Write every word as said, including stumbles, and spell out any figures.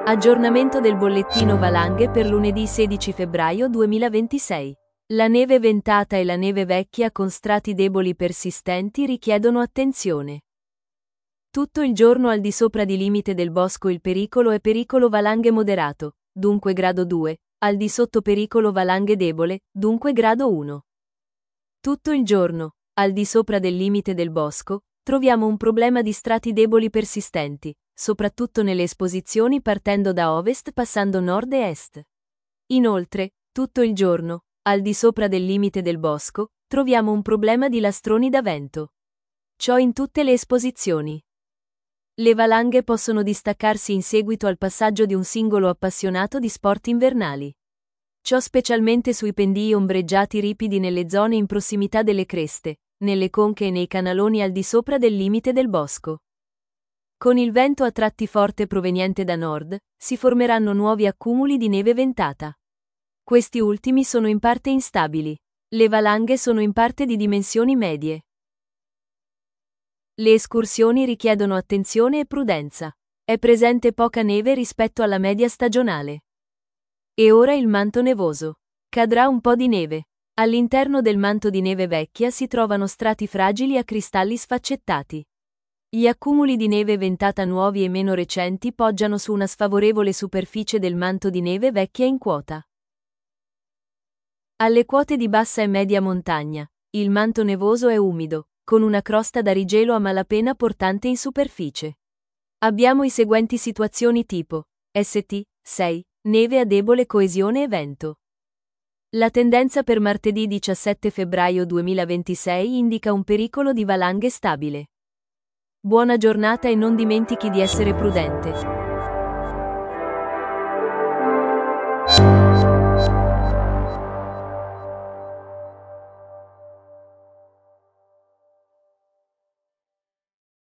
Aggiornamento del bollettino valanghe per lunedì sedici febbraio duemilaventisei. La neve ventata e la neve vecchia con strati deboli persistenti richiedono attenzione. Tutto il giorno al di sopra di limite del bosco il pericolo è pericolo valanghe moderato, dunque grado due, al di sotto pericolo valanghe debole, dunque grado uno. Tutto il giorno, al di sopra del limite del bosco, troviamo un problema di strati deboli persistenti, soprattutto nelle esposizioni partendo da ovest passando nord e est. Inoltre, tutto il giorno, al di sopra del limite del bosco, troviamo un problema di lastroni da vento. Ciò in tutte le esposizioni. Le valanghe possono distaccarsi in seguito al passaggio di un singolo appassionato di sport invernali. Ciò specialmente sui pendii ombreggiati ripidi nelle zone in prossimità delle creste, nelle conche e nei canaloni al di sopra del limite del bosco. Con il vento a tratti forte proveniente da nord, si formeranno nuovi accumuli di neve ventata. Questi ultimi sono in parte instabili. Le valanghe sono in parte di dimensioni medie. Le escursioni richiedono attenzione e prudenza. È presente poca neve rispetto alla media stagionale. E ora il manto nevoso. Cadrà un po' di neve. All'interno del manto di neve vecchia si trovano strati fragili a cristalli sfaccettati. Gli accumuli di neve ventata nuovi e meno recenti poggiano su una sfavorevole superficie del manto di neve vecchia in quota. Alle quote di bassa e media montagna, il manto nevoso è umido, con una crosta da rigelo a malapena portante in superficie. Abbiamo i seguenti situazioni tipo S T sei, neve a debole coesione e vento. La tendenza per martedì diciassette febbraio duemilaventisei indica un pericolo di valanghe stabile. Buona giornata e non dimentichi di essere prudente.